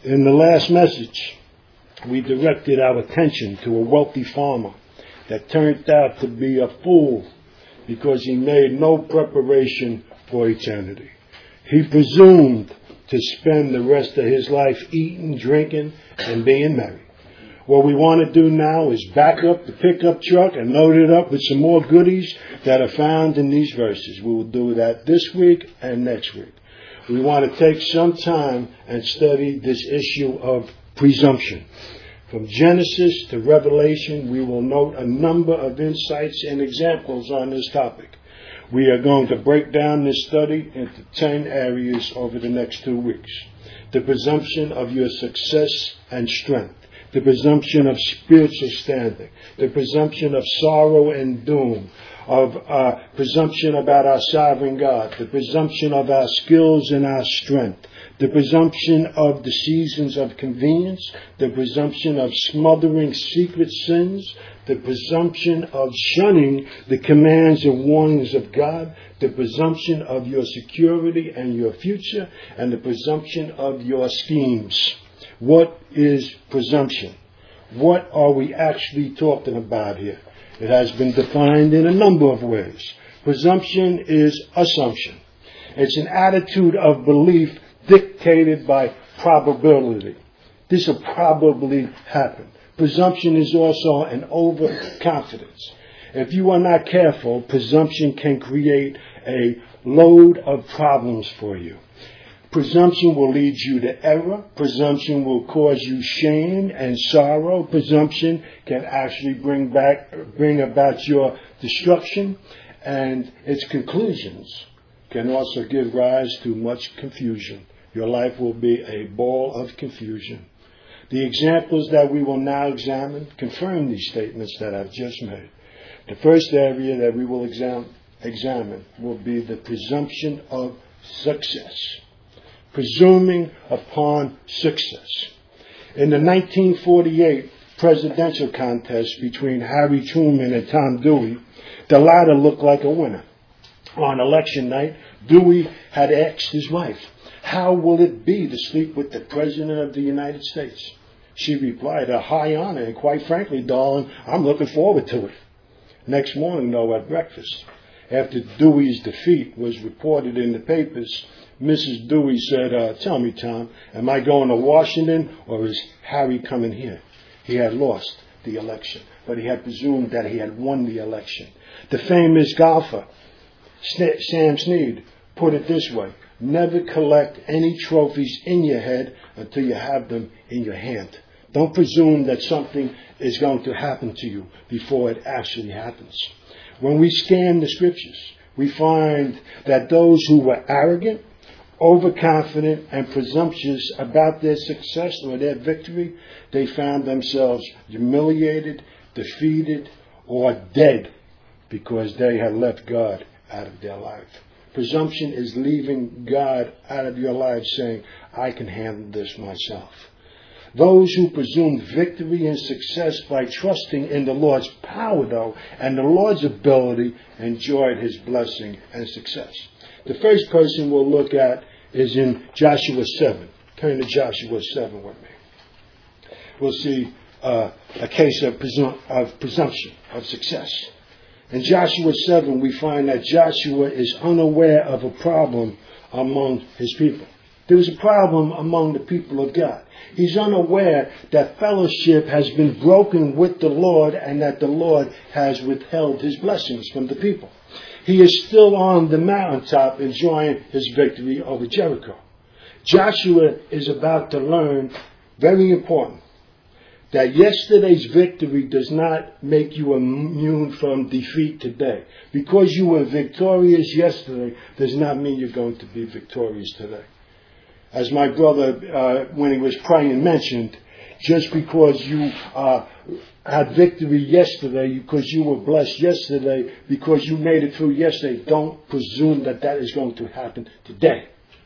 In the last message, we directed our attention to a wealthy farmer that turned out to be a fool because he made no preparation for eternity. He presumed to spend the rest of his life eating, drinking, and being merry. What we want to do now is back up the pickup truck and load it up with some more goodies that are found in these verses. We will do that this week and next week. We want to take some time and study this issue of presumption. From Genesis to Revelation, we will note a number of insights and examples on this topic. We are going to break down this study into 10 areas over the next 2 weeks. The presumption of your success and strength. The presumption of spiritual standing, the presumption of sorrow and doom, of presumption about our sovereign God, the presumption of our skills and our strength, the presumption of the seasons of convenience, the presumption of smothering secret sins, the presumption of shunning the commands and warnings of God, the presumption of your security and your future, and the presumption of your schemes. What is presumption? What are we actually talking about here? It has been defined in a number of ways. Presumption is assumption. It's an attitude of belief dictated by probability. This will probably happen. Presumption is also an overconfidence. If you are not careful, presumption can create a load of problems for you. Presumption will lead you to error. Presumption will cause you shame and sorrow. Presumption can actually bring about your destruction. And its conclusions can also give rise to much confusion. Your life will be a ball of confusion. The examples that we will now examine confirm these statements that I've just made. The first area that we will examine will be the presumption of success. Presuming upon success. In the 1948 presidential contest between Harry Truman and Tom Dewey, the latter looked like a winner. On election night, Dewey had asked his wife, "How will it be to sleep with the President of the United States?" She replied, "A high honor, and quite frankly, darling, I'm looking forward to it." Next morning, though, at breakfast, after Dewey's defeat was reported in the papers, Mrs. Dewey said, "Tell me, Tom, am I going to Washington or is Harry coming here?" He had lost the election, but he had presumed that he had won the election. The famous golfer, Sam Snead, put it this way: never collect any trophies in your head until you have them in your hand. Don't presume that something is going to happen to you before it actually happens. When we scan the scriptures, we find that those who were arrogant, overconfident, and presumptuous about their success or their victory, they found themselves humiliated, defeated, or dead because they had left God out of their life. Presumption is leaving God out of your life, saying, "I can handle this myself." Those who presumed victory and success by trusting in the Lord's power, though, and the Lord's ability, enjoyed his blessing and success. The first person we'll look at is in Joshua 7. Turn to Joshua 7 with me. We'll see a case of presumption, of success. In Joshua 7, we find that Joshua is unaware of a problem among his people. There was a problem among the people of God. He's unaware that fellowship has been broken with the Lord and that the Lord has withheld his blessings from the people. He is still on the mountaintop enjoying his victory over Jericho. Joshua is about to learn, very important, that yesterday's victory does not make you immune from defeat today. Because you were victorious yesterday does not mean you're going to be victorious today. As my brother, when he was praying, mentioned, just because you had victory yesterday, because you were blessed yesterday, because you made it through yesterday, don't presume that that is going to happen today.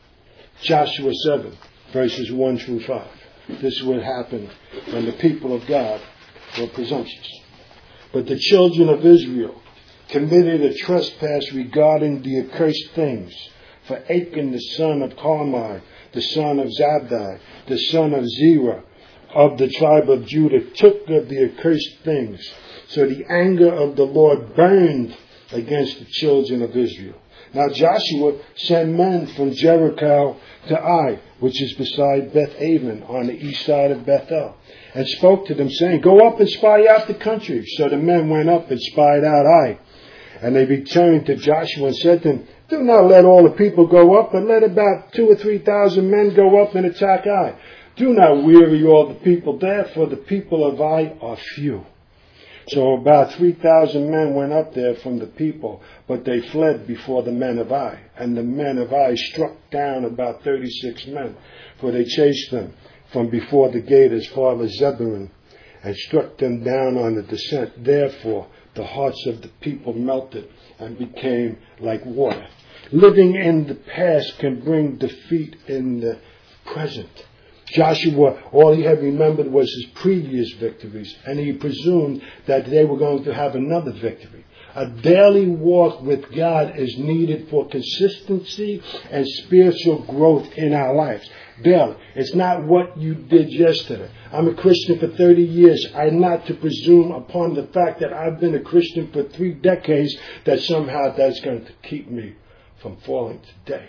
Joshua 7, verses 1 through 5. This is what happened when the people of God were presumptuous. But the children of Israel committed a trespass regarding the accursed things. For Achan the son of Carmi, the son of Zabdi, the son of Zerah, of the tribe of Judah, took of the accursed things. So the anger of the Lord burned against the children of Israel. Now Joshua sent men from Jericho to Ai, which is beside Beth-aven, on the east side of Bethel, and spoke to them, saying, Go up and spy out the country. So the men went up and spied out Ai. And they returned to Joshua and said to him, Do not let all the people go up, but let about 2,000 or 3,000 men go up and attack Ai. Do not weary all the people there, for the people of Ai are few. So about 3,000 men went up there from the people, but they fled before the men of Ai. And the men of Ai struck down about 36 men, for they chased them from before the gate as far as Zebulun, and struck them down on the descent. Therefore the hearts of the people melted and became like water. Living in the past can bring defeat in the present. Joshua, all he had remembered was his previous victories, and he presumed that they were going to have another victory. A daily walk with God is needed for consistency and spiritual growth in our lives. Daily. It's not what you did yesterday. I'm a Christian for 30 years. I'm not to presume upon the fact that I've been a Christian for 3 decades that somehow that's going to keep me from falling today.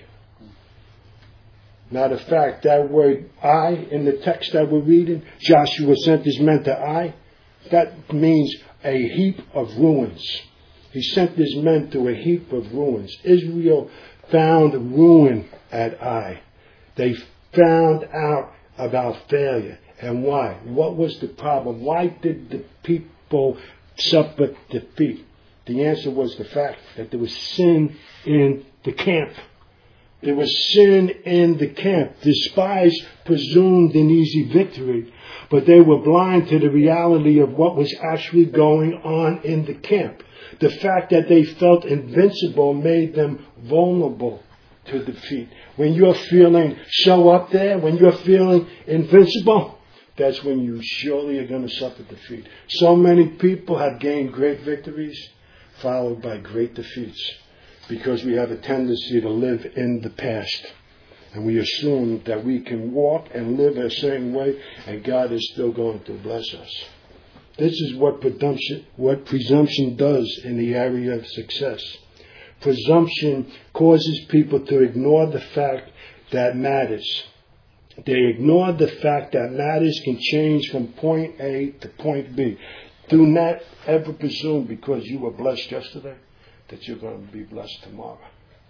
Matter of fact, that word Ai in the text that we're reading, Joshua sent his men to Ai, that means a heap of ruins. He sent his men to a heap of ruins. Israel found ruin at Ai. They found out about failure. And why? What was the problem? Why did the people suffer defeat? The answer was the fact that there was sin in the camp. There was sin in the camp. The spies presumed an easy victory, but they were blind to the reality of what was actually going on in the camp. The fact that they felt invincible made them vulnerable to defeat. When you're feeling so up there, when you're feeling invincible, that's when you surely are going to suffer defeat. So many people have gained great victories, followed by great defeats, because we have a tendency to live in the past. And we assume that we can walk and live a certain way, and God is still going to bless us. This is what presumption does in the area of success. Presumption causes people to ignore the fact that matters. They ignore the fact that matters can change from point A to point B. Do not ever presume because you were blessed yesterday that you're going to be blessed tomorrow.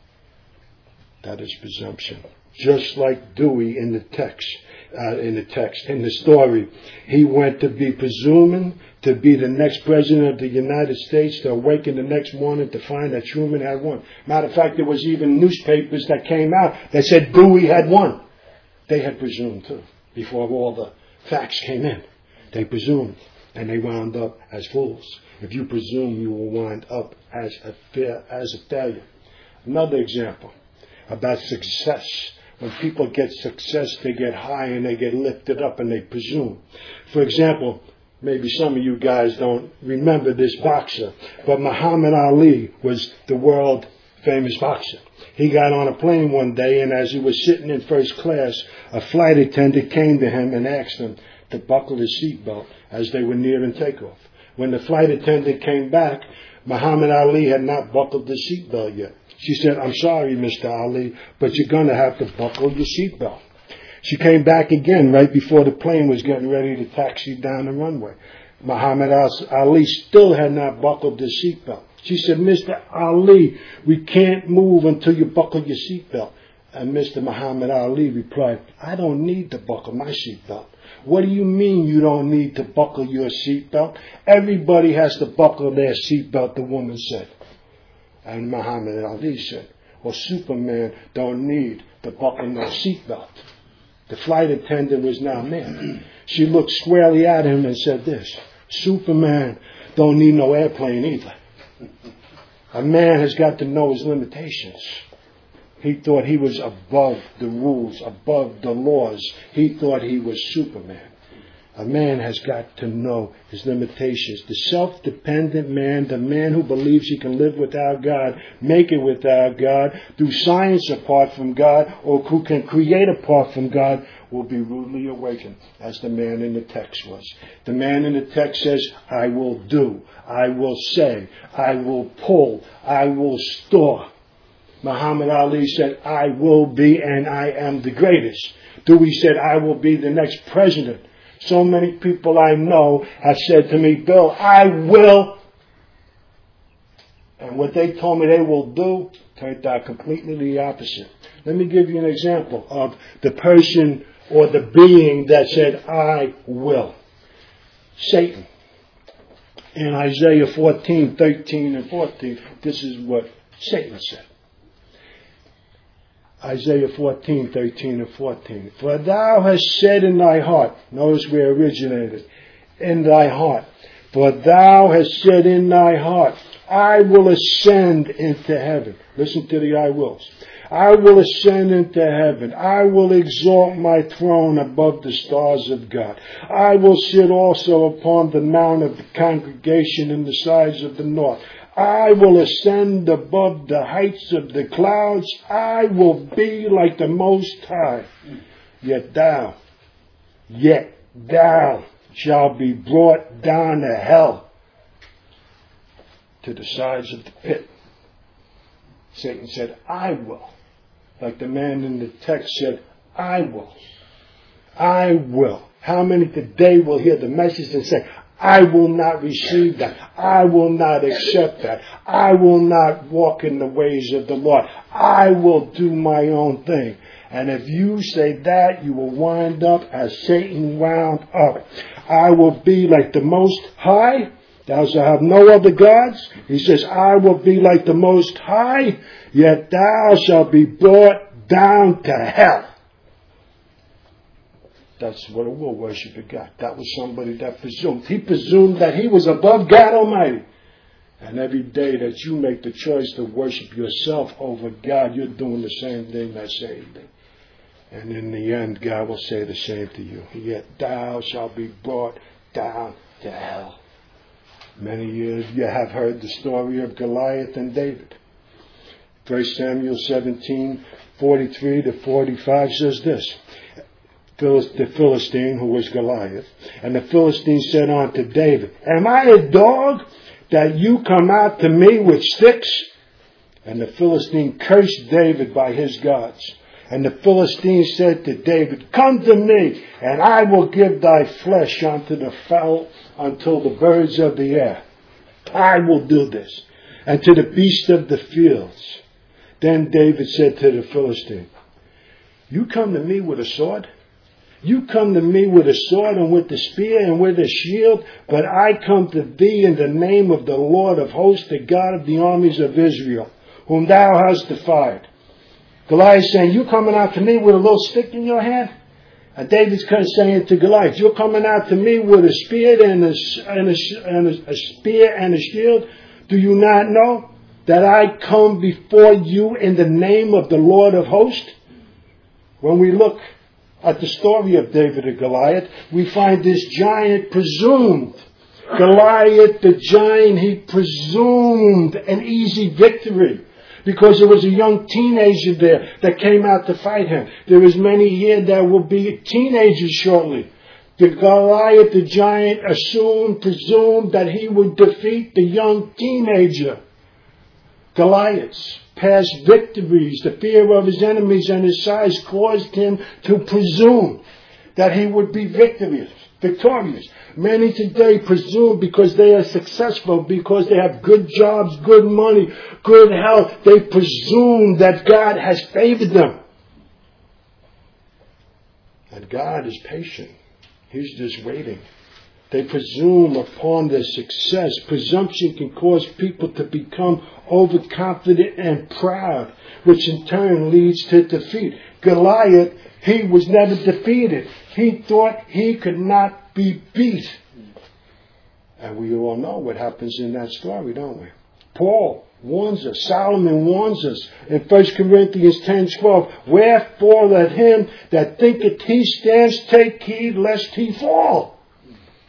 That is presumption. Just like Dewey in the story, he went to be presuming to be the next president of the United States, to awaken the next morning to find that Truman had won. Matter of fact, there was even newspapers that came out that said Dewey had won. They had presumed too, before all the facts came in. They presumed, and they wound up as fools. If you presume, you will wind up as a failure. Another example about success. When people get success, they get high and they get lifted up and they presume. For example, maybe some of you guys don't remember this boxer, but Muhammad Ali was the world famous boxer. He got on a plane one day, and as he was sitting in first class, a flight attendant came to him and asked him to buckle his seatbelt as they were nearing takeoff. When the flight attendant came back, Muhammad Ali had not buckled the seatbelt yet. She said, "I'm sorry, Mr. Ali, but you're going to have to buckle your seatbelt." She came back again right before the plane was getting ready to taxi down the runway. Muhammad Ali still had not buckled his seatbelt. She said, "Mr. Ali, we can't move until you buckle your seatbelt." And Mr. Muhammad Ali replied, "I don't need to buckle my seatbelt." "What do you mean you don't need to buckle your seatbelt? Everybody has to buckle their seatbelt," the woman said. And Muhammad Ali said, "Well, Superman don't need to buckle no seatbelt." The flight attendant was now mad. She looked squarely at him and said this, "Superman don't need no airplane either." A man has got to know his limitations. He thought he was above the rules, above the laws. He thought he was Superman. A man has got to know his limitations. The self-dependent man, the man who believes he can live without God, make it without God, do science apart from God, or who can create apart from God, will be rudely awakened, as the man in the text was. The man in the text says, I will do, I will say, I will pull, I will store. Muhammad Ali said, I will be and I am the greatest. Dewey said, I will be the next president. So many people I know have said to me, Bill, I will. And what they told me they will do turned out completely the opposite. Let me give you an example of the person or the being that said, I will. Satan. In Isaiah 14, 13 and 14, this is what Satan said. Isaiah 14, 13 and 14. For thou hast said in thy heart, notice where it originated, in thy heart. For thou hast said in thy heart, I will ascend into heaven. Listen to the I wills. I will ascend into heaven. I will exalt my throne above the stars of God. I will sit also upon the mount of the congregation in the sides of the north. I will ascend above the heights of the clouds. I will be like the Most High. Yet thou shalt be brought down to hell, to the sides of the pit. Satan said, I will. Like the man in the text said, I will. I will. How many today will hear the message and say, I will not receive that. I will not accept that. I will not walk in the ways of the Lord. I will do my own thing. And if you say that, you will wind up as Satan wound up. I will be like the Most High. Thou shalt have no other gods. He says, I will be like the Most High, yet thou shalt be brought down to hell. That's what a will worshiper got. That was somebody that presumed. He presumed that he was above God Almighty. And every day that you make the choice to worship yourself over God, you're doing the same thing that Satan did. And in the end, God will say the same to you. Yet thou shalt be brought down to hell. Many years you have heard the story of Goliath and David. 1 Samuel 17, 43 to 45 says this. The Philistine, who was Goliath, and the Philistine said unto David, Am I a dog that you come out to me with sticks? And the Philistine cursed David by his gods. And the Philistine said to David, Come to me, and I will give thy flesh unto the fowl, until the birds of the air. I will do this, and to the beasts of the fields. Then David said to the Philistine, You come to me with a sword? You come to me with a sword and with the spear and with a shield, but I come to thee in the name of the Lord of hosts, the God of the armies of Israel, whom thou hast defied. Goliath saying, You coming out to me with a little stick in your hand? And David's saying to Goliath, You're coming out to me with a spear and a spear and a shield? Do you not know that I come before you in the name of the Lord of hosts? When we look at the story of David and Goliath, we find this giant presumed. Goliath, the giant, he presumed an easy victory because there was a young teenager there that came out to fight him. There is many here that will be teenagers shortly. The Goliath, the giant, presumed that he would defeat the young teenager. Goliath's past victories, the fear of his enemies and his size caused him to presume that he would be victorious. Many today presume because they are successful, because they have good jobs, good money, good health, they presume that God has favored them. And God is patient. He's just waiting. They presume upon their success. Presumption can cause people to become overconfident and proud, which in turn leads to defeat. Goliath, he was never defeated. He thought he could not be beat. And we all know what happens in that story, don't we? Paul warns us. Solomon warns us in 1 Corinthians 10:12. Wherefore let him that thinketh he stands take heed lest he fall.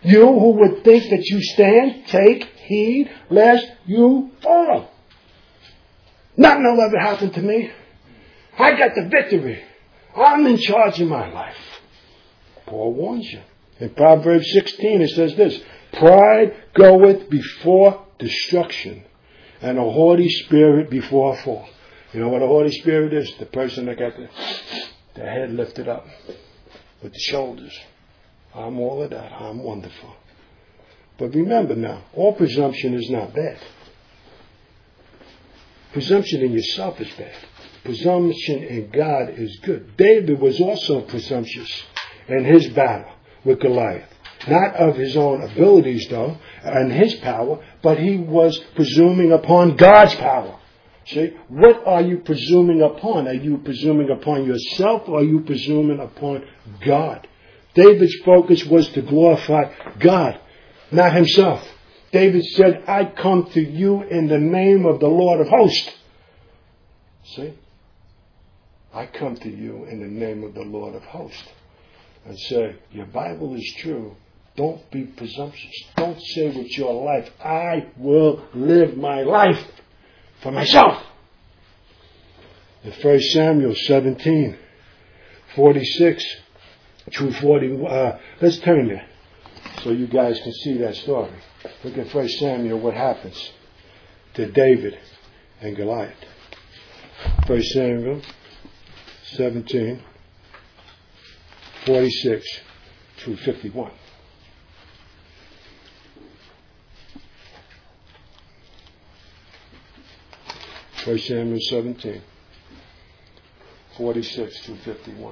You who would think that you stand, take heed lest you fall. Nothing will ever happen to me. I got the victory. I'm in charge of my life. Paul warns you. In Proverbs 16 it says this, pride goeth before destruction, and a haughty spirit before a fall. You know what a haughty spirit is? The person that got the head lifted up with the shoulders. I'm all of that. I'm wonderful. But remember now, all presumption is not bad. Presumption in yourself is bad. Presumption in God is good. David was also presumptuous in his battle with Goliath. Not of his own abilities, though, and his power, but he was presuming upon God's power. See, what are you presuming upon? Are you presuming upon yourself, or are you presuming upon God? David's focus was to glorify God, not himself. David said, I come to you in the name of the Lord of hosts. See? I come to you in the name of the Lord of hosts. And say, your Bible is true. Don't be presumptuous. Don't say with your life, I will live my life for myself. In 1 Samuel 17, 46 through 40, let's turn there so you guys can see that story. Look at 1 Samuel, what happens to David and Goliath. 1 Samuel 17, 46 through 51. First Samuel 17, 46 through 51.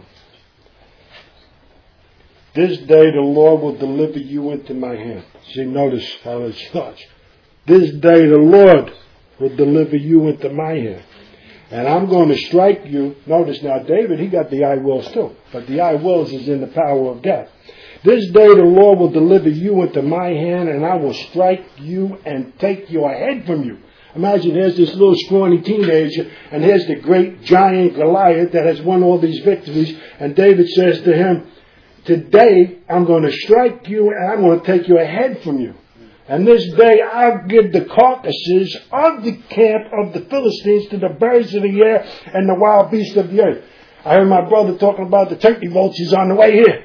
This day the Lord will deliver you into my hand. See, notice how it starts. This day the Lord will deliver you into my hand. And I'm going to strike you. Notice now, David, he got the I wills too. But the I wills is in the power of God. This day the Lord will deliver you into my hand, and I will strike you and take your head from you. Imagine there's this little scrawny teenager, and here's the great giant Goliath that has won all these victories. And David says to him, today I'm going to strike you and I'm going to take your head from you. And this day I'll give the carcasses of the camp of the Philistines to the birds of the air and the wild beasts of the earth. I heard my brother talking about the turkey vultures on the way here.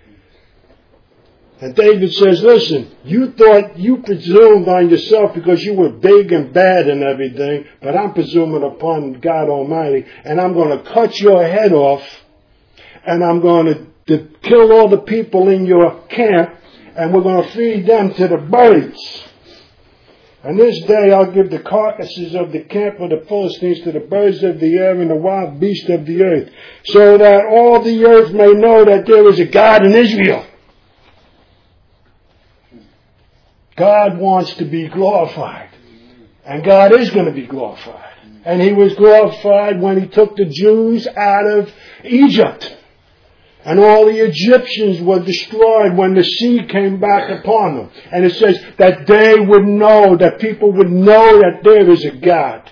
And David says, listen, you thought you presumed on yourself because you were big and bad and everything, but I'm presuming upon God Almighty, and I'm going to cut your head off, and I'm going to kill all the people in your camp, and we're going to feed them to the birds. And this day I'll give the carcasses of the camp of the Philistines to the birds of the air and the wild beasts of the earth, so that all the earth may know that there is a God in Israel. God wants to be glorified. And God is going to be glorified. And He was glorified when He took the Jews out of Egypt. And all the Egyptians were destroyed when the sea came back upon them. And it says that they would know, that people would know that there is a God.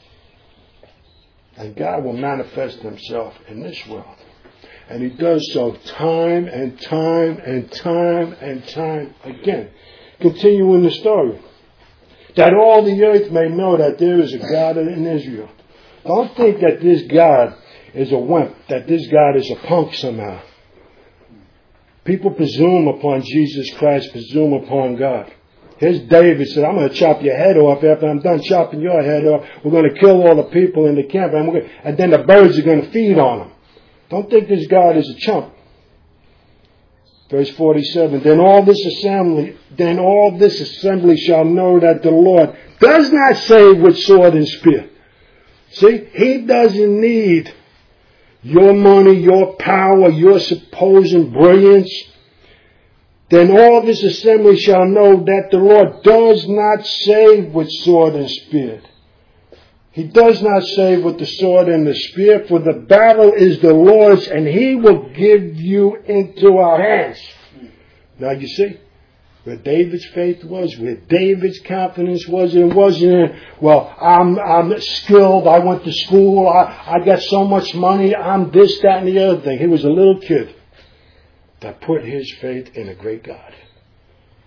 And God will manifest Himself in this world. And He does so time and time and time and time again. Continuing the story. That all the earth may know that there is a God in Israel. Don't think that this God is a wimp, that this God is a punk somehow. People presume upon Jesus Christ, presume upon God. Here's David said, I'm going to chop your head off after I'm done chopping your head off. We're going to kill all the people in the camp, and then the birds are going to feed on them. Don't think this God is a chump. Verse 47, then all this assembly shall know that the Lord does not save with sword and spear. See, He doesn't need your money, your power, your supposed brilliance. Then all this assembly shall know that the Lord does not save with sword and spear. He does not save with the sword and the spear, for the battle is the Lord's, and He will give you into our hands. Now you see, where David's faith was, where David's confidence was, it wasn't, well, I'm skilled, I went to school, I got so much money, I'm this, that, and the other thing. He was a little kid that put his faith in a great God.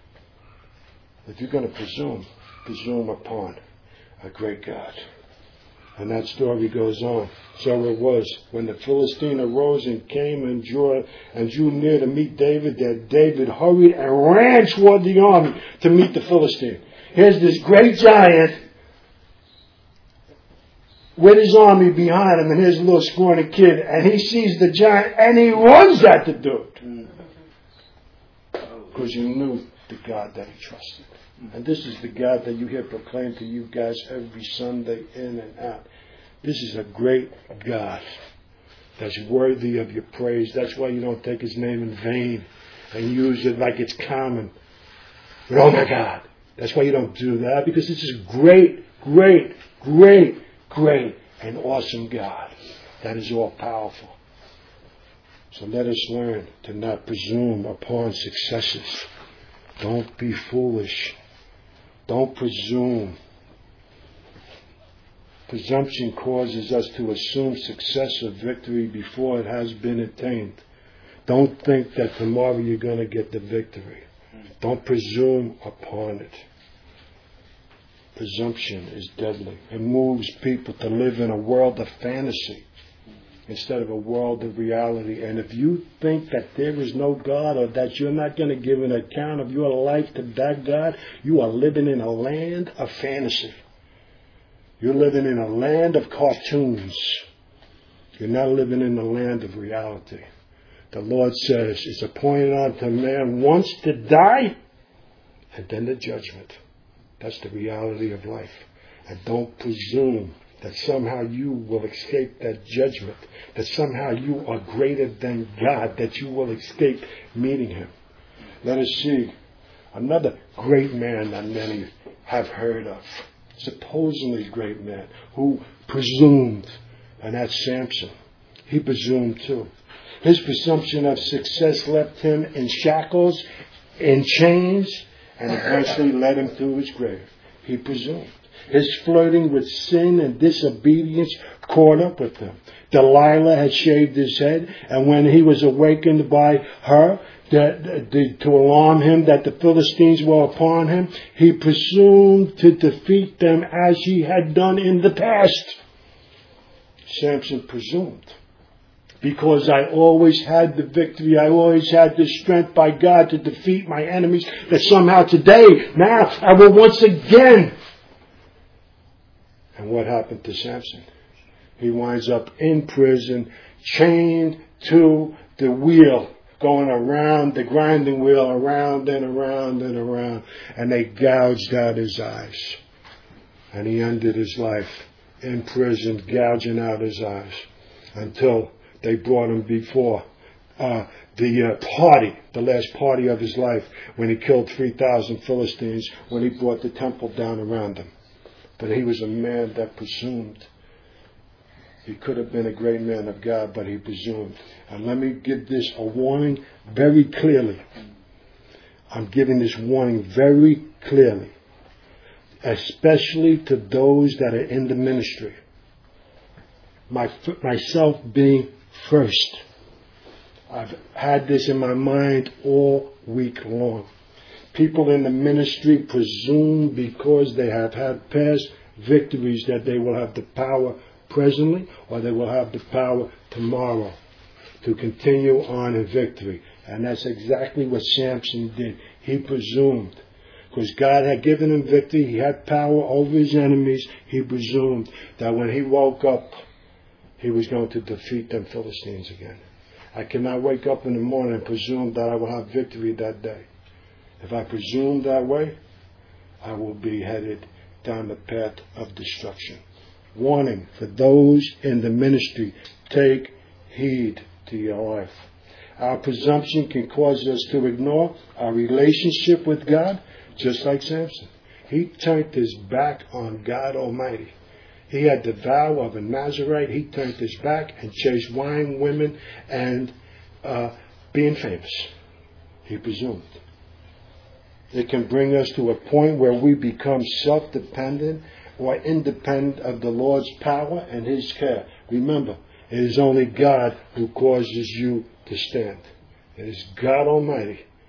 If you're going to presume upon a great God. And that story goes on. So it was when the Philistine arose and came and drew near to meet David, that David hurried and ran toward the army to meet the Philistine. Here's this great giant with his army behind him, and here's a little scrawny kid, and he sees the giant and he runs at the dude. Because he knew the God that he trusted. And this is the God that you hear proclaimed to you guys every Sunday in and out. This is a great God that's worthy of your praise. That's why you don't take his name in vain and use it like it's common. But oh my God. That's why you don't do that, because this is great, great, great, great and awesome God that is all powerful. So let us learn to not presume upon successes. Don't be foolish. Don't presume. Presumption causes us to assume success or victory before it has been attained. Don't think that tomorrow you're going to get the victory. Don't presume upon it. Presumption is deadly. It moves people to live in a world of fantasy instead of a world of reality. And if you think that there is no God, or that you're not going to give an account of your life to that God, you are living in a land of fantasy. You're living in a land of cartoons. You're not living in the land of reality. The Lord says it's appointed unto man once to die, and then the judgment. That's the reality of life. And don't presume that somehow you will escape that judgment, that somehow you are greater than God, that you will escape meeting him. Let us see another great man that many have heard of, supposedly great man, who presumed, and that's Samson. He presumed too. His presumption of success left him in shackles, in chains, and eventually led him to his grave. He presumed. His flirting with sin and disobedience caught up with him. Delilah had shaved his head, and when he was awakened by her to alarm him that the Philistines were upon him, he presumed to defeat them as he had done in the past. Samson presumed. Because I always had the victory, I always had the strength by God to defeat my enemies, that somehow today, now, I will once again. And what happened to Samson? He winds up in prison, chained to the wheel, going around the grinding wheel, around and around and around. And they gouged out his eyes. And he ended his life in prison, gouging out his eyes, until they brought him before the last party of his life, when he killed 3,000 Philistines, when he brought the temple down around him. But he was a man that presumed. He could have been a great man of God, but he presumed. And let me give this a warning very clearly. I'm giving this warning very clearly, especially to those that are in the ministry. Myself being first. I've had this in my mind all week long. People in the ministry presume because they have had past victories that they will have the power presently, or they will have the power tomorrow to continue on in victory. And that's exactly what Samson did. He presumed. Because God had given him victory, he had power over his enemies. He presumed that when he woke up, he was going to defeat them Philistines again. I cannot wake up in the morning and presume that I will have victory that day. If I presume that way, I will be headed down the path of destruction. Warning for those in the ministry, take heed to your life. Our presumption can cause us to ignore our relationship with God, just like Samson. He turned his back on God Almighty. He had the vow of a Nazarite. He turned his back and chased wine, women, and being famous. He presumed. It can bring us to a point where we become self-dependent or independent of the Lord's power and his care. Remember, it is only God who causes you to stand. It is God Almighty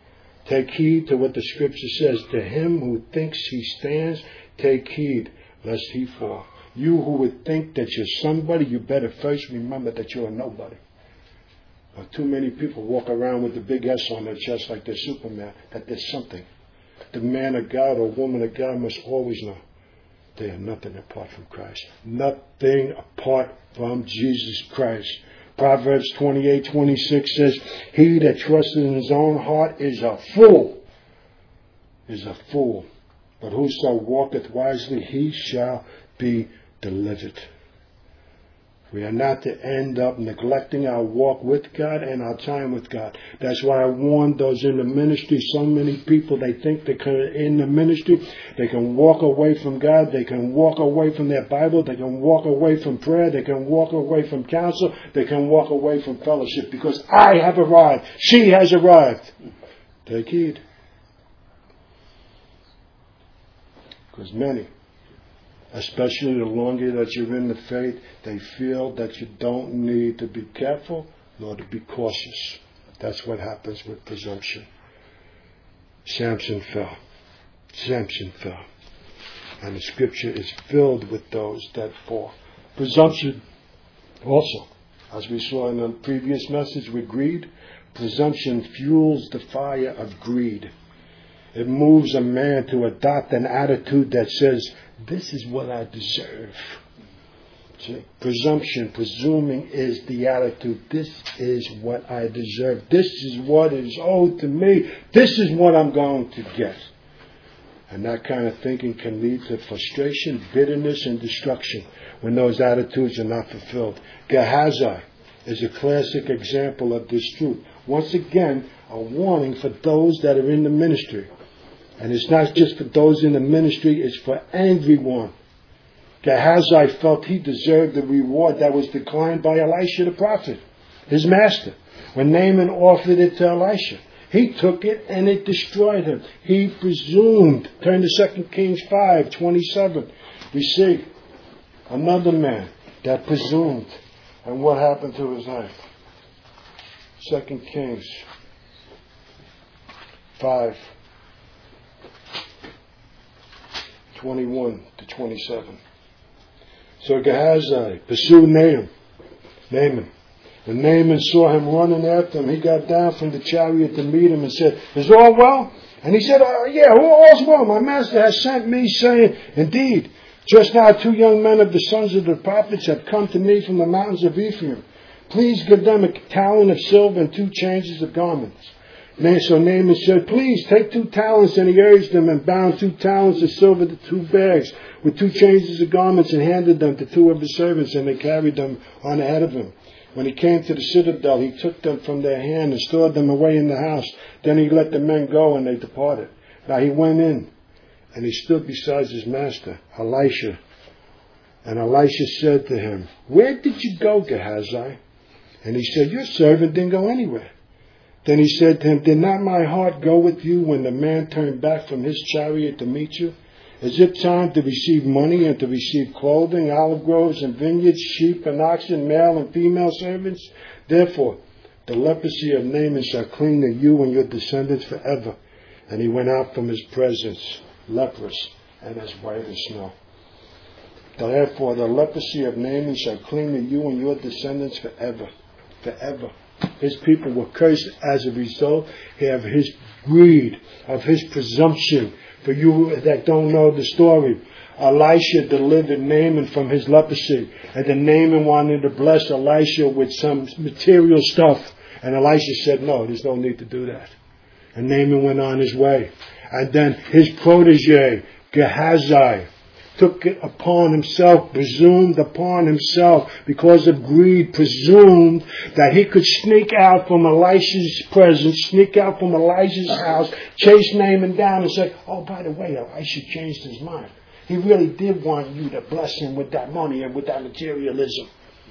Take heed to what the scripture says. To him who thinks he stands, take heed lest he fall. You who would think that you're somebody, you better first remember that you're a nobody. But too many people walk around with the big S on their chest like they're Superman, that there's something. The man of God or woman of God must always know they are nothing apart from Christ. Nothing apart from Jesus Christ. Proverbs 28:26 says, he that trusts in his own heart is a fool. Is a fool. But whoso walketh wisely, he shall be delivered. We are not to end up neglecting our walk with God and our time with God. That's why I warned those in the ministry. So many people, they think they can, in the ministry, they can walk away from God. They can walk away from their Bible. They can walk away from prayer. They can walk away from counsel. They can walk away from fellowship because I have arrived. She has arrived. Take heed. Because many, especially the longer that you're in the faith, they feel that you don't need to be careful nor to be cautious. That's what happens with presumption. Samson fell. Samson fell. And the scripture is filled with those that fall. Presumption also, as we saw in the previous message with greed, presumption fuels the fire of greed. It moves a man to adopt an attitude that says, this is what I deserve. See? Presumption, presuming is the attitude. This is what I deserve. This is what is owed to me. This is what I'm going to get. And that kind of thinking can lead to frustration, bitterness, and destruction when those attitudes are not fulfilled. Gehazi is a classic example of this truth. Once again, a warning for those that are in the ministry. And it's not just for those in the ministry, it's for everyone. Gehazi felt he deserved the reward that was declined by Elisha the prophet, his master. When Naaman offered it to Elisha, he took it and it destroyed him. He presumed. Turn to 2 Kings 5:27. We see another man that presumed. And what happened to his life? 2 Kings 5. 21 to 27. So Gehazi pursued Naaman. When Naaman saw him running after him, he got down from the chariot to meet him and said, is all well? And he said, yeah, all's well. My master has sent me, saying, indeed, just now 2 young men of the sons of the prophets have come to me from the mountains of Ephraim. Please give them a talent of silver and 2 changes of garments. So Naaman said, please take 2 talents, and he urged them and bound 2 talents of silver to 2 bags with 2 changes of garments and handed them to 2 of his servants, and they carried them on ahead of him. When he came to the citadel, he took them from their hand and stored them away in the house. Then he let the men go, and they departed. Now he went in, and he stood beside his master, Elisha. And Elisha said to him, where did you go, Gehazi? And he said, your servant didn't go anywhere. Then he said to him, did not my heart go with you when the man turned back from his chariot to meet you? Is it time to receive money and to receive clothing, olive groves and vineyards, sheep and oxen, male and female servants? Therefore, the leprosy of Naaman shall cling to you and your descendants forever. And he went out from his presence, leprous and as white as snow. Therefore, the leprosy of Naaman shall cling to you and your descendants forever. Forever. His people were cursed as a result of his greed, of his presumption. For you that don't know the story, Elisha delivered Naaman from his leprosy. And then Naaman wanted to bless Elisha with some material stuff. And Elisha said, no, there's no need to do that. And Naaman went on his way. And then his protege, Gehazi, took it upon himself, presumed upon himself, because of greed, presumed that he could sneak out from Elisha's presence, sneak out from Elisha's house, chase Naaman down and say, oh, by the way, Elisha changed his mind. He really did want you to bless him with that money and with that materialism.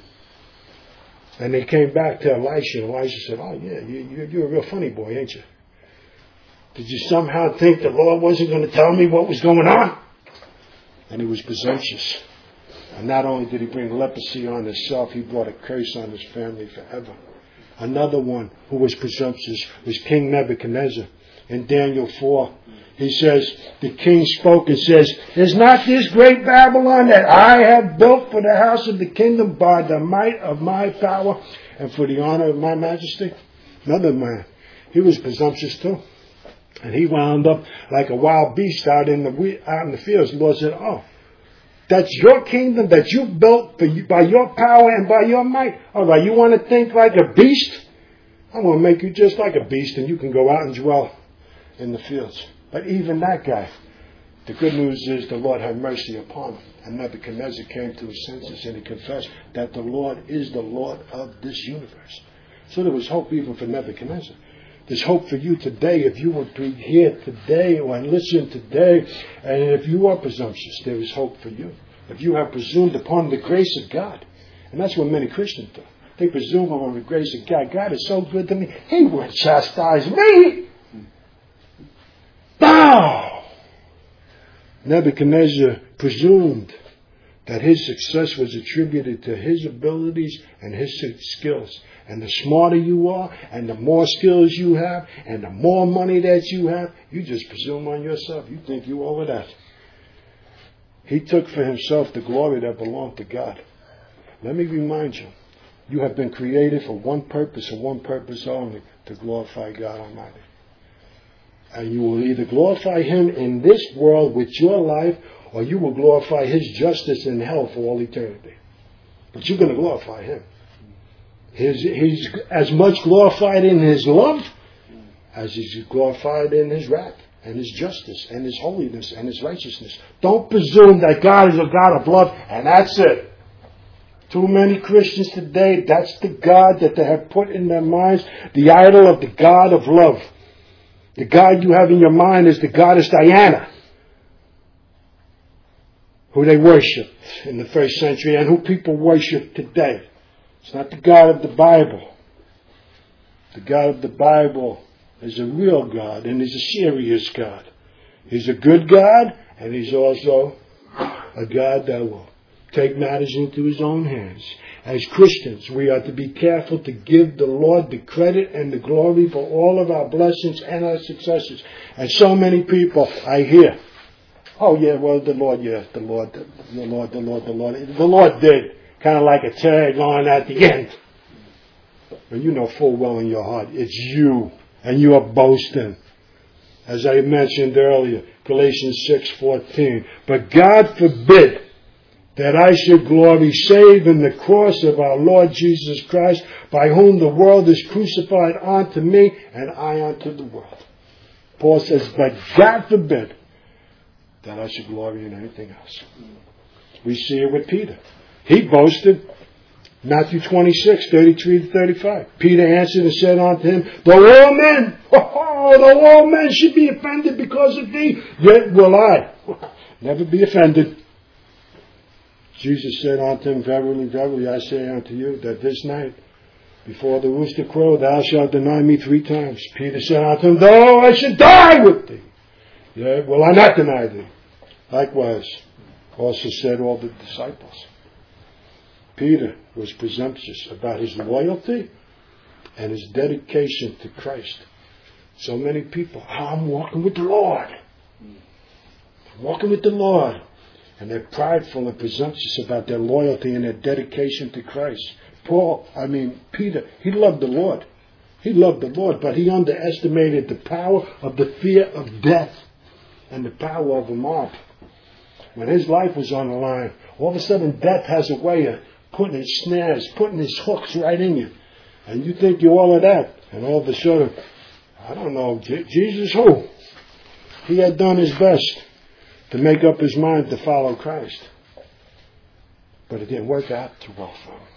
And they came back to Elisha, and Elisha said, oh, yeah, you're a real funny boy, ain't you? Did you somehow think the Lord wasn't going to tell me what was going on? And he was presumptuous. And not only did he bring leprosy on himself, he brought a curse on his family forever. Another one who was presumptuous was King Nebuchadnezzar. in Daniel 4. He says, the king spoke and says, is not this great Babylon that I have built for the house of the kingdom by the might of my power and for the honor of my majesty? Another man, he was presumptuous too. And he wound up like a wild beast out in the fields. The Lord said, oh, that's your kingdom that you built by your power and by your might. All right, you want to think like a beast? I'm going to make you just like a beast and you can go out and dwell in the fields. But even that guy, the good news is the Lord had mercy upon him. And Nebuchadnezzar came to his senses and he confessed that the Lord is the Lord of this universe. So there was hope even for Nebuchadnezzar. There's hope for you today if you would be here today or listen today. And if you are presumptuous, there is hope for you. If you have presumed upon the grace of God. And that's what many Christians do. They presume upon the grace of God. God is so good to me. He would chastise me. No! Nebuchadnezzar presumed that his success was attributed to his abilities and his skills. And the smarter you are, and the more skills you have, and the more money that you have, you just presume on yourself. You think you over that. He took for himself the glory that belonged to God. Let me remind you, you have been created for one purpose and one purpose only, to glorify God Almighty. And you will either glorify Him in this world with your life, or you will glorify His justice in hell for all eternity. But you're going to glorify Him. He's as much glorified in His love as He's glorified in His wrath and His justice and His holiness and His righteousness. Don't presume that God is a God of love and that's it. Too many Christians today, that's the God that they have put in their minds, the idol of the God of love. The God you have in your mind is the goddess Diana, who they worshipped in the first century and who people worship today. It's not the God of the Bible. The God of the Bible is a real God and He's a serious God. He's a good God and He's also a God that will take matters into His own hands. As Christians, we are to be careful to give the Lord the credit and the glory for all of our blessings and our successes. And so many people I hear, oh yeah, well the Lord did. Kind of like a tag on at the end. But you know full well in your heart, it's you. And you are boasting. As I mentioned earlier, Galatians 6:14. But God forbid that I should glory save in the cross of our Lord Jesus Christ, by whom the world is crucified unto me, and I unto the world. Paul says, but God forbid that I should glory in anything else. We see it with Peter. He boasted. Matthew 26:33-35. Peter answered and said unto him, though all men should be offended because of thee, yet will I never be offended. Jesus said unto him, verily, verily, I say unto you, that this night, before the rooster crow, thou shalt deny me 3 times. Peter said unto him, though I should die with thee, yet will I not deny thee. Likewise, also said all the disciples. Peter was presumptuous about his loyalty and his dedication to Christ. So many people, I'm walking with the Lord. I'm walking with the Lord. And they're prideful and presumptuous about their loyalty and their dedication to Christ. Peter, he loved the Lord. He loved the Lord, but he underestimated the power of the fear of death and the power of a mob. When his life was on the line, all of a sudden death has a way of putting its snares, putting its hooks right in you. And you think you're all of that. And all of a sudden, I don't know, Jesus who? He had done his best to make up his mind to follow Christ. But it didn't work out too well for him.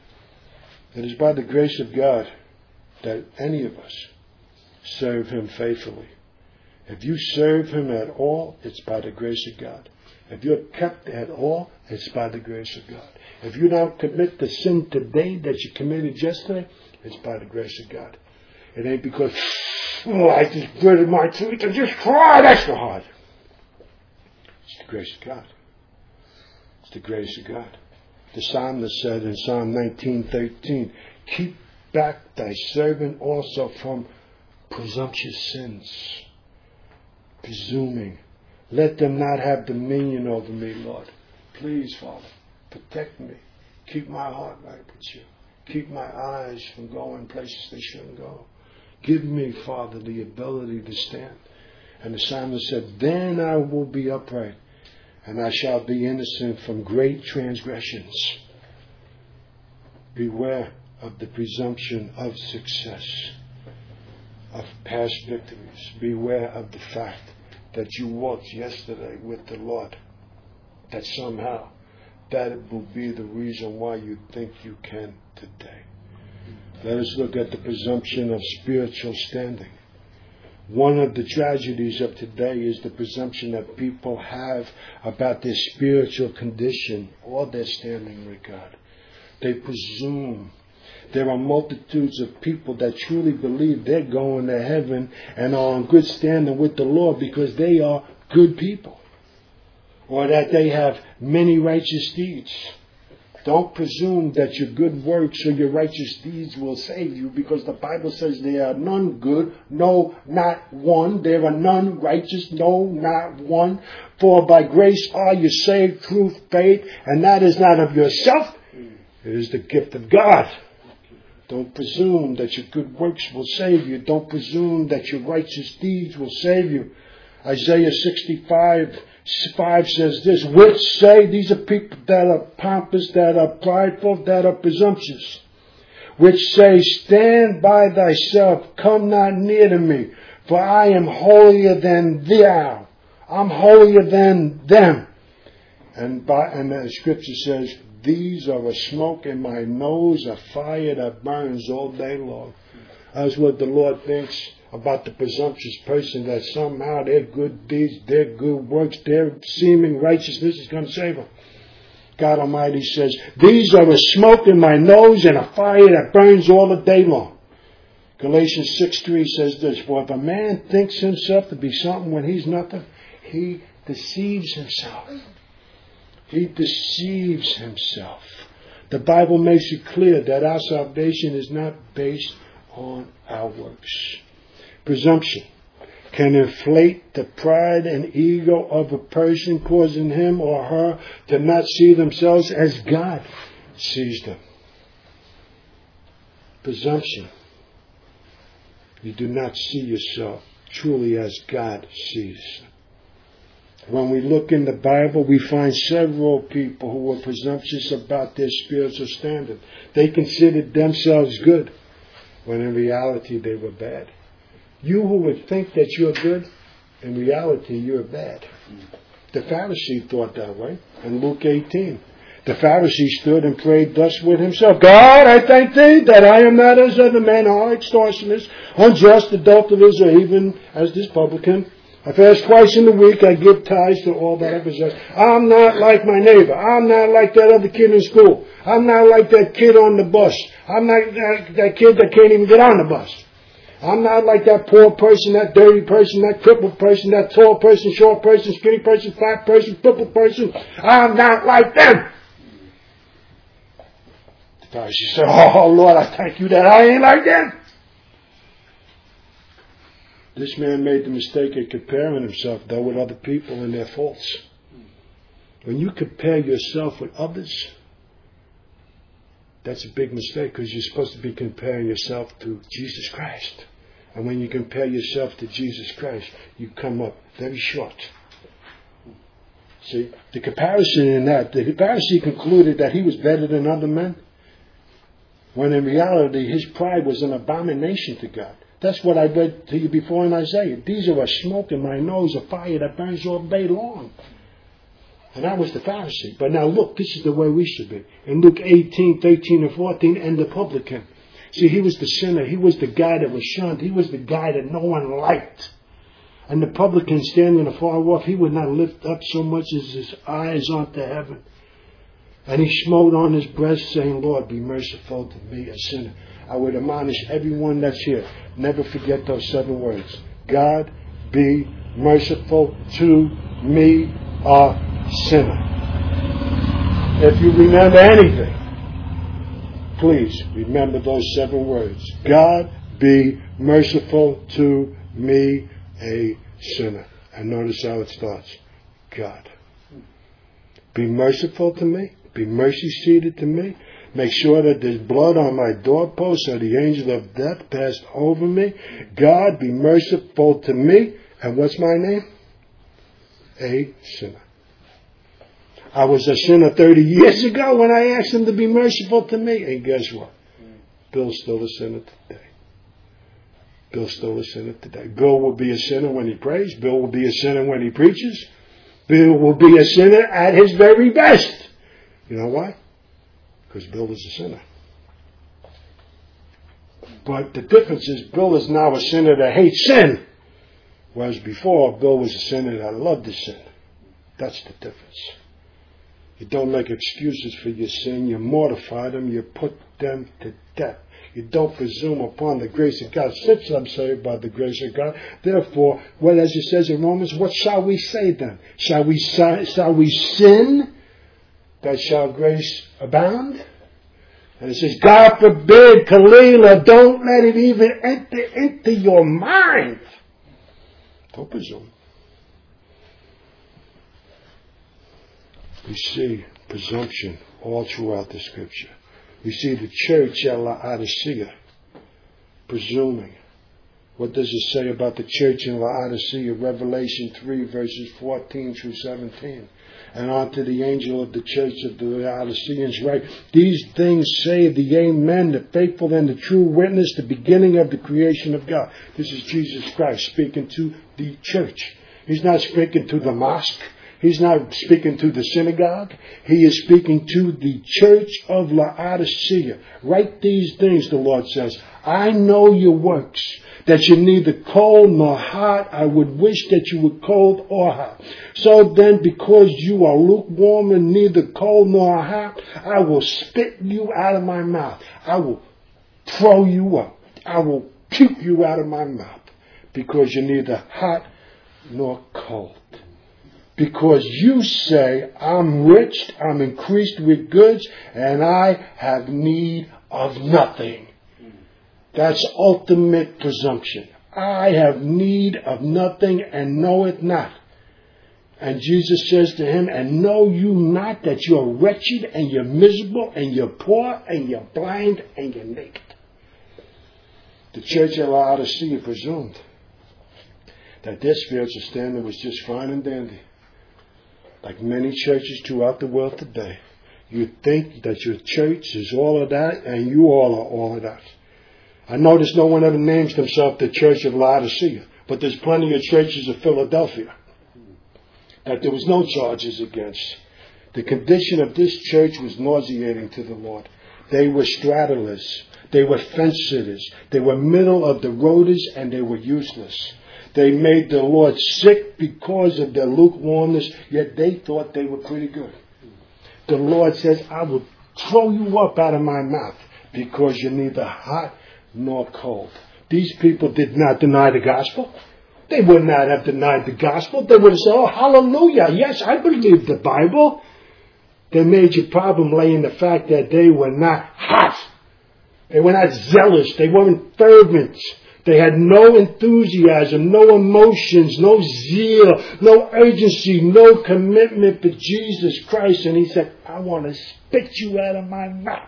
It is by the grace of God that any of us serve Him faithfully. If you serve Him at all, it's by the grace of God. If you're kept at all, it's by the grace of God. If you don't commit the sin today that you committed yesterday, it's by the grace of God. It ain't because, I just gritted my teeth and just tried extra hard. It's the grace of God. It's the grace of God. The psalmist said in Psalm 19:13, keep back thy servant also from presumptuous sins, presuming. Let them not have dominion over me, Lord. Please, Father, protect me. Keep my heart right with you. Keep my eyes from going places they shouldn't go. Give me, Father, the ability to stand. And the psalmist said, then I will be upright, and I shall be innocent from great transgressions. Beware of the presumption of success, of past victories. Beware of the fact that you walked yesterday with the Lord, that somehow that will be the reason why you think you can today. Let us look at the presumption of spiritual standing. One of the tragedies of today is the presumption that people have about their spiritual condition or their standing with God. They presume. There are multitudes of people that truly believe they're going to heaven and are in good standing with the Lord because they are good people, or that they have many righteous deeds. Don't presume that your good works or your righteous deeds will save you, because the Bible says there are none good, no, not one. There are none righteous, no, not one. For by grace are you saved through faith, and that is not of yourself. It is the gift of God. Don't presume that your good works will save you. Don't presume that your righteous deeds will save you. Isaiah 65:5 says this, which say, these are people that are pompous, that are prideful, that are presumptuous, which say, stand by thyself, come not near to me, for I am holier than thou. I'm holier than them. And the scripture says, these are a smoke in my nose, a fire that burns all day long. That's what the Lord thinks about the presumptuous person, that somehow their good deeds, their good works, their seeming righteousness is going to save them. God Almighty says, these are a smoke in my nose and a fire that burns all the day long. Galatians 6:3 says this, for if a man thinks himself to be something when he's nothing, he deceives himself. He deceives himself. The Bible makes it clear that our salvation is not based on our works. Presumption can inflate the pride and ego of a person, causing him or her to not see themselves as God sees them. Presumption. You do not see yourself truly as God sees. When we look in the Bible, we find several people who were presumptuous about their spiritual standard. They considered themselves good, when in reality they were bad. You who would think that you're good, in reality you're bad. The Pharisee thought that way in Luke 18. The Pharisee stood and prayed thus with himself, God, I thank thee that I am not as other men are, extortioners, unjust, adulterers, or even as this publican. I fast twice in the week. I give tithes to all that I possess. I'm not like my neighbor. I'm not like that other kid in school. I'm not like that kid on the bus. I'm not like that kid that can't even get on the bus. I'm not like that poor person, that dirty person, that crippled person, that tall person, short person, skinny person, fat person, crippled person. I'm not like them. The Pharisee said, oh Lord, I thank you that I ain't like them. This man made the mistake of comparing himself, though, with other people and their faults. When you compare yourself with others, that's a big mistake, because you're supposed to be comparing yourself to Jesus Christ. And when you compare yourself to Jesus Christ, you come up very short. See, the comparison in that, the Pharisee concluded that he was better than other men, when in reality his pride was an abomination to God. That's what I read to you before in Isaiah. These are a smoke in my nose, a fire that burns all day long. And that was the Pharisee. But now look, this is the way we should be. In Luke 18, 13, and 14, and the publican. See, he was the sinner. He was the guy that was shunned. He was the guy that no one liked. And the publican standing afar off, he would not lift up so much as his eyes onto heaven. And he smote on his breast, saying, Lord, be merciful to me, a sinner. I would admonish everyone that's here, never forget those 7 words. God, be merciful to me, a sinner. If you remember anything, please remember those 7 words. God, be merciful to me, a sinner. And notice how it starts. God. Be merciful to me. Be mercy-seated to me. Make sure that there's blood on my doorpost so the angel of death passed over me. God, be merciful to me. And what's my name? A sinner. I was a sinner 30 years ago when I asked him to be merciful to me. And guess what? Bill's still a sinner today. Bill's still a sinner today. Bill will be a sinner when he prays. Bill will be a sinner when he preaches. Bill will be a sinner at his very best. You know why? Because Bill is a sinner. But the difference is Bill is now a sinner that hates sin. Whereas before, Bill was a sinner that loved his sin. That's the difference. You don't make excuses for your sin. You mortify them. You put them to death. You don't presume upon the grace of God. Since I'm saved by the grace of God, therefore, well, as it says in Romans, what shall we say then? Shall we sin that shall grace abound? And it says, God forbid, Kalila, don't let it even enter into your mind. Don't presume. We see presumption all throughout the Scripture. We see the church at Laodicea presuming. What does it say about the church in Laodicea? Revelation 3 verses 14 through 17. And unto the angel of the church of the Laodiceans write, these things say the Amen, the faithful and the true witness, the beginning of the creation of God. This is Jesus Christ speaking to the church. He's not speaking to the mosque. He's not speaking to the synagogue. He is speaking to the church of Laodicea. Write these things, the Lord says. I know your works, that you're neither cold nor hot. I would wish that you were cold or hot. So then, because you are lukewarm and neither cold nor hot, I will spit you out of my mouth. I will throw you up. I will puke you out of my mouth, because you're neither hot nor cold. Because you say, I'm rich, I'm increased with goods, and I have need of nothing. That's ultimate presumption. I have need of nothing and know it not. And Jesus says to him, and know you not that you're wretched and you're miserable and you're poor and you're blind and you're naked. The church at Laodicea presumed that their spiritual standard was just fine and dandy. Like many churches throughout the world today, you think that your church is all of that, and you all are all of that. I notice no one ever names themselves the Church of Laodicea, but there's plenty of churches of Philadelphia that there was no charges against. The condition of this church was nauseating to the Lord. They were straddlers. They were fence-sitters. They were middle of the roaders, and they were useless. They made the Lord sick because of their lukewarmness, yet they thought they were pretty good. The Lord says, I will throw you up out of my mouth because you're neither hot nor cold. These people did not deny the gospel. They would not have denied the gospel. They would have said, oh, hallelujah. Yes, I believe the Bible. Their major problem lay in the fact that they were not hot. They were not zealous. They weren't fervent. They had no enthusiasm, no emotions, no zeal, no urgency, no commitment to Jesus Christ. And he said, I want to spit you out of my mouth.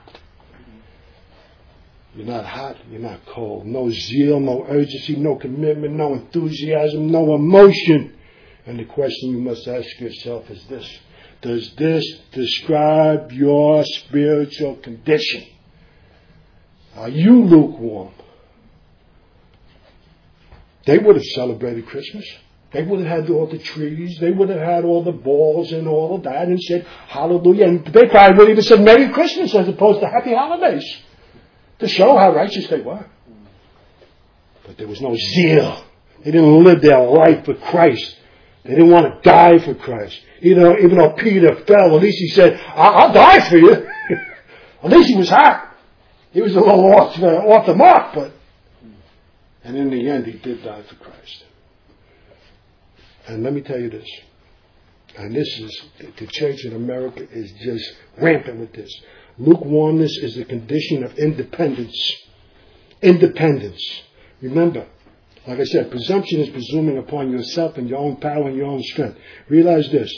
You're not hot, you're not cold. No zeal, no urgency, no commitment, no enthusiasm, no emotion. And the question you must ask yourself is this. Does this describe your spiritual condition? Are you lukewarm? They would have celebrated Christmas. They would have had all the trees. They would have had all the balls and all of that and said, hallelujah. And they probably would have even said Merry Christmas as opposed to Happy Holidays to show how righteous they were. But there was no zeal. They didn't live their life for Christ. They didn't want to die for Christ. Even though Peter fell, at least he said, I'll die for you. At least he was hot. He was a little off the mark, but and in the end, he did die for Christ. And let me tell you this. And this is, the church in America is just rampant with this. Lukewarmness is a condition of independence. independence. Remember, like I said, presumption is presuming upon yourself and your own power and your own strength. Realize this.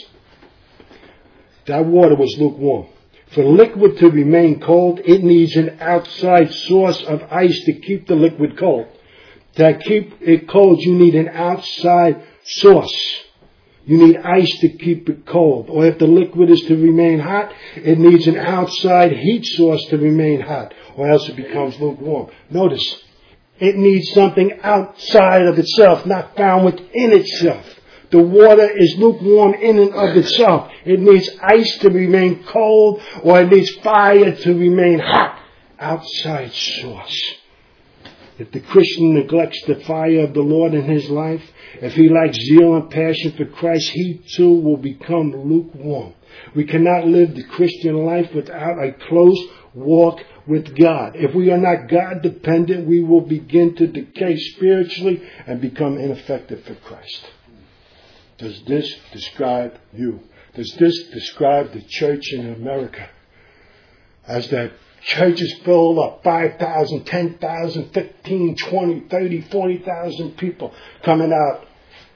That water was lukewarm. For liquid to remain cold, it needs an outside source of ice to keep the liquid cold. To keep it cold, you need an outside source. You need ice to keep it cold. Or if the liquid is to remain hot, it needs an outside heat source to remain hot, or else it becomes lukewarm. Notice, it needs something outside of itself, not found within itself. The water is lukewarm in and of itself. It needs ice to remain cold, or it needs fire to remain hot. Outside source. If the Christian neglects the fire of the Lord in his life, if he lacks zeal and passion for Christ, he too will become lukewarm. We cannot live the Christian life without a close walk with God. If we are not God dependent, we will begin to decay spiritually and become ineffective for Christ. Does this describe you? Does this describe the church in America? As that churches fill up 5,000, 10,000, 15, 20, 30, 40,000 people coming out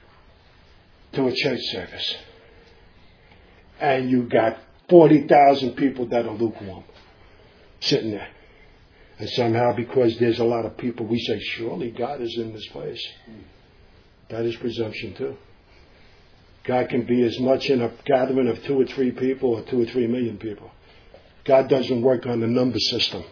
to a church service. And you got 40,000 people that are lukewarm sitting there. And somehow, because there's a lot of people, we say, surely God is in this place. That is presumption too. God can be as much in a gathering of 2 or 3 people or 2 or 3 million people. God doesn't work on the number system.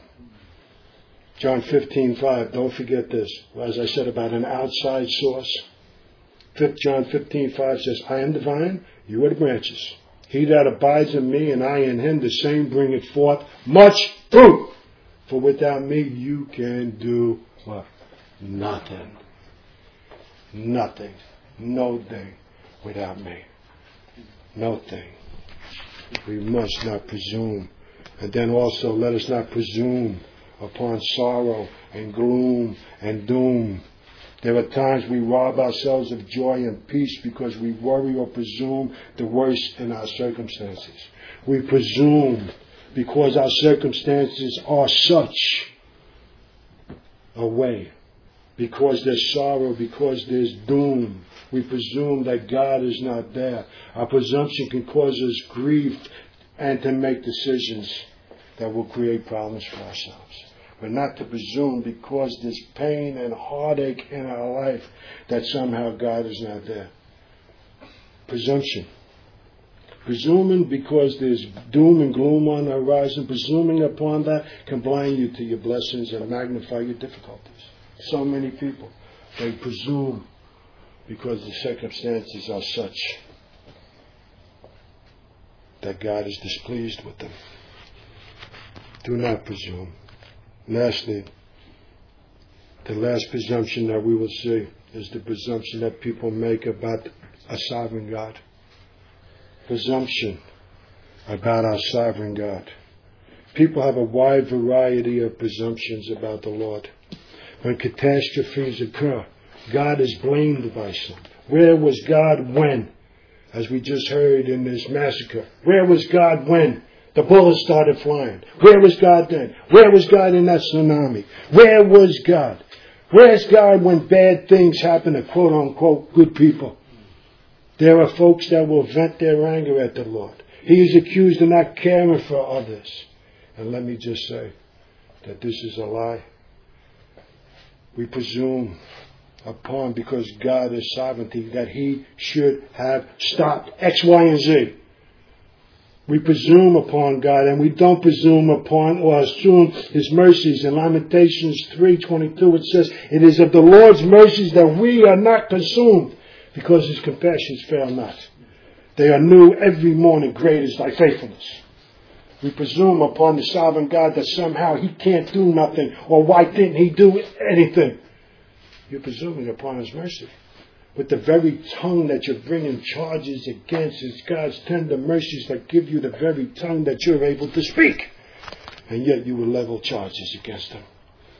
John 15:5, don't forget this. As I said about an outside source. John 15:5 says, I am the vine, you are the branches. He that abides in me and I in him, the same bringeth forth much fruit. For without me you can do what? Nothing. Nothing. No thing without me. No thing. We must not presume. And then also, let us not presume upon sorrow and gloom and doom. There are times we rob ourselves of joy and peace because we worry or presume the worst in our circumstances. We presume because our circumstances are such a way. Because there's sorrow, because there's doom. We presume that God is not there. Our presumption can cause us grief and to make decisions that will create problems for ourselves. But not to presume because there's pain and heartache in our life that somehow God is not there. Presumption. Presuming because there's doom and gloom on the horizon, presuming upon that can blind you to your blessings and magnify your difficulties. So many people, they presume because the circumstances are such that God is displeased with them. Do not presume. Lastly, the last presumption that we will see is the presumption that people make about a sovereign God. Presumption about our sovereign God. People have a wide variety of presumptions about the Lord. When catastrophes occur, God is blamed by some. Where was God when? As we just heard in this massacre. Where was God when the bullets started flying? Where was God then? Where was God in that tsunami? Where was God? Where's God when bad things happen to quote unquote good people? There are folks that will vent their anger at the Lord. He is accused of not caring for others. And let me just say that this is a lie. We presume upon, because God is sovereignty, that He should have stopped X, Y, and Z. We presume upon God, and we don't presume upon or assume His mercies. In Lamentations 3:22 it says, it is of the Lord's mercies that we are not consumed, because His compassions fail not. They are new every morning. Great is thy faithfulness. We presume upon the sovereign God that somehow He can't do nothing, or why didn't He do anything? You're presuming upon His mercy. With the very tongue that you're bringing charges against, it's God's tender mercies that give you the very tongue that you're able to speak. And yet you will level charges against Him.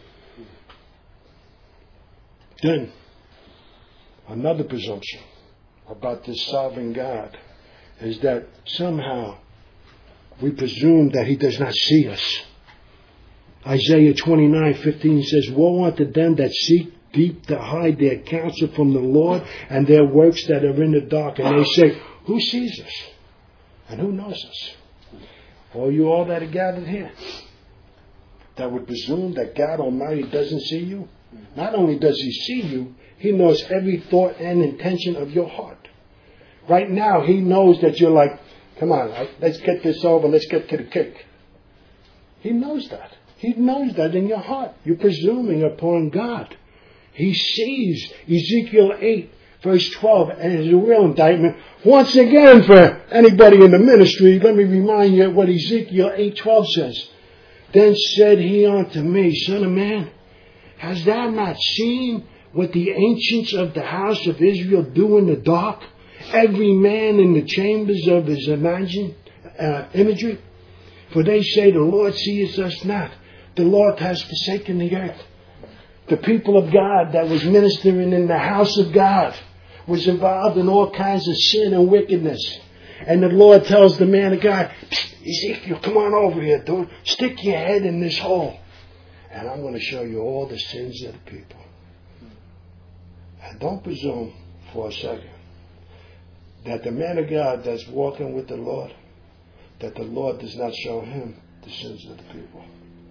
Then, another presumption about this sovereign God is that somehow we presume that He does not see us. Isaiah 29:15 says, woe unto them that seek deep to hide their counsel from the Lord and their works that are in the dark. And they say, who sees us? And who knows us? All that are gathered here that would presume that God Almighty doesn't see you. Not only does He see you, He knows every thought and intention of your heart. Right now, He knows that you're like, come on, let's get this over, let's get to the cake. He knows that. He knows that in your heart. You're presuming upon God. He sees Ezekiel 8, verse 12, and it's a real indictment. Once again, for anybody in the ministry, let me remind you what Ezekiel 8:12 says. Then said He unto me, Son of man, hast thou not seen what the ancients of the house of Israel do in the dark? Every man in the chambers of his imagery? For they say, the Lord seeth us not. The Lord has forsaken the earth. The people of God that was ministering in the house of God was involved in all kinds of sin and wickedness. And the Lord tells the man of God, Ezekiel, come on over here, dude. Stick your head in this hole. And I'm going to show you all the sins of the people. And don't presume for a second that the man of God that's walking with the Lord, that the Lord does not show him the sins of the people.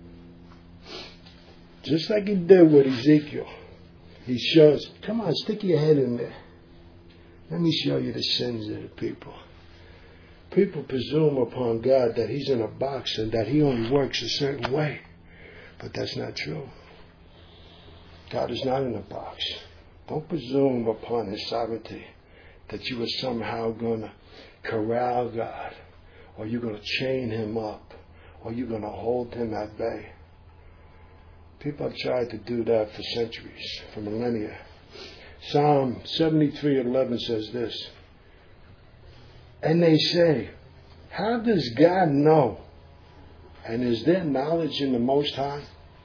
Just like He did with Ezekiel. He shows, come on, stick your head in there. Let me show you the sins of the people. People presume upon God that He's in a box and that He only works a certain way. But that's not true. God is not in a box. Don't presume upon His sovereignty that you are somehow going to corral God, or you're going to chain Him up, or you're going to hold Him at bay. People have tried to do that for centuries, for millennia. Psalm 73:11 says this. And they say, how does God know? And is there knowledge in the Most High?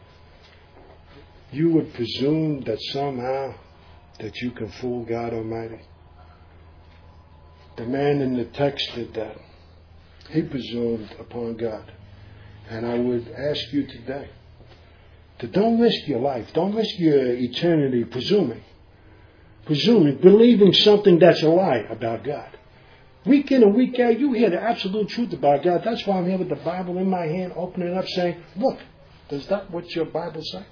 You would presume that somehow that you can fool God Almighty. The man in the text did that. He presumed upon God. And I would ask you today to don't risk your life. Don't risk your eternity presuming, believing something that's a lie about God. Week in and week out, you hear the absolute truth about God. That's why I'm here with the Bible in my hand, opening it up, saying, look, is that what your Bible says?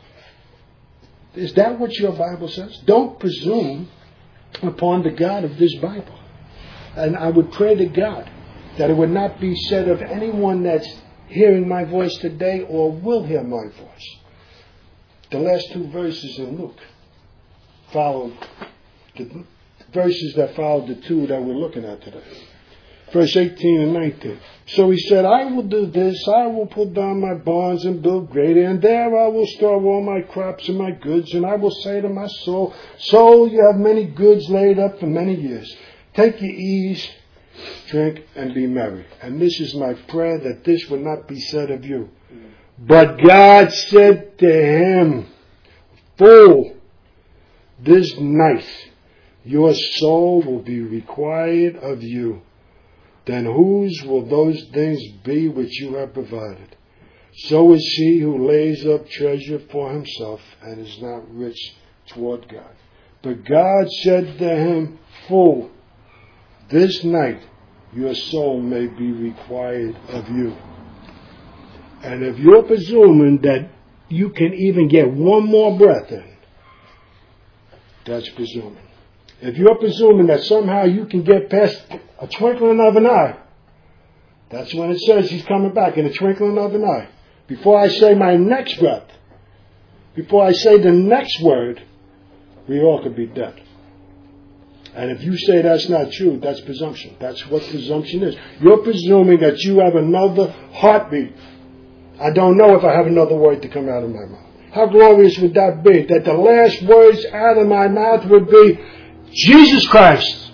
Is that what your Bible says? Don't presume upon the God of this Bible. And I would pray to God that it would not be said of anyone that's hearing my voice today or will hear my voice. The last two verses in Luke followed the verses that followed the two that we're looking at today. Verse 18 and 19. So He said, I will do this, I will pull down my barns and build greater, and there I will store all my crops and my goods, and I will say to my soul, soul, you have many goods laid up for many years. Take your ease, drink, and be merry. And this is my prayer, that this would not be said of you. But God said to him, fool, this night your soul will be required of you. Then whose will those things be which you have provided? So is he who lays up treasure for himself and is not rich toward God. But God said to him, fool, this night your soul may be required of you. And if you're presuming that you can even get one more breath in, that's presuming. If you're presuming that somehow you can get past a twinkling of an eye, that's when it says he's coming back in a twinkling of an eye. Before I say my next breath, before I say the next word, we all could be dead. And if you say that's not true, that's presumption. That's what presumption is. You're presuming that you have another heartbeat. I don't know if I have another word to come out of my mouth. How glorious would that be? That the last words out of my mouth would be, Jesus Christ.